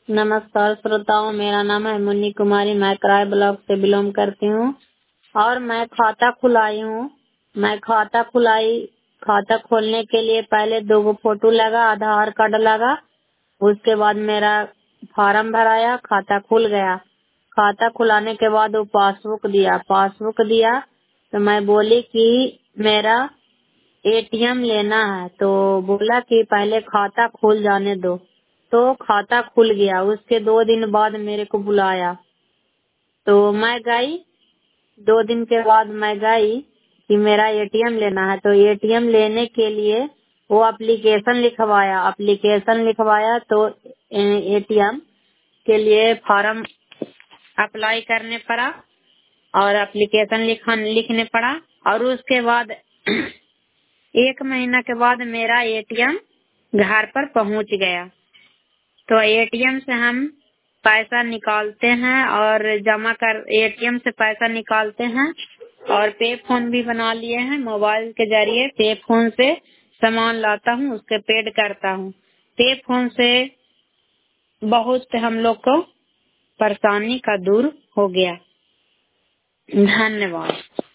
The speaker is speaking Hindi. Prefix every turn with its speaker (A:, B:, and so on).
A: नमस्कार श्रोताओं, मेरा नाम है मुन्नी कुमारी। मैं कराए ब्लॉक से बिलोंग करती हूँ और मैं खाता खुलाई हूँ। मैं खाता खोलने के लिए पहले 2 फोटो लगा, आधार कार्ड लगा। उसके बाद मेरा फॉर्म भराया, खाता खुल गया। खाता खुलाने के बाद वो पासबुक दिया तो मैं बोली कि मेरा एटीएम लेना है, तो बोला कि पहले खाता खुल जाने दो। तो खाता खुल गया। उसके 2 दिन बाद मेरे को बुलाया तो मैं गई। 2 दिन के बाद मैं गई कि मेरा एटीएम लेना है, तो एटीएम लेने के लिए वो एप्लीकेशन लिखवाया तो एटीएम के लिए फॉर्म अप्लाई करने पड़ा और एप्लीकेशन लिखने पड़ा। और उसके बाद 1 महीना के बाद मेरा एटीएम घर पर पहुंच गया। तो एटीएम से हम पैसा निकालते हैं और एटीएम से पैसा निकालते हैं और पे फोन भी बना लिए हैं। मोबाइल के जरिए पे फोन से सामान लाता हूँ, उसके पेड करता हूँ। पे फोन से बहुत हम लोग को परेशानी का दूर हो गया। धन्यवाद।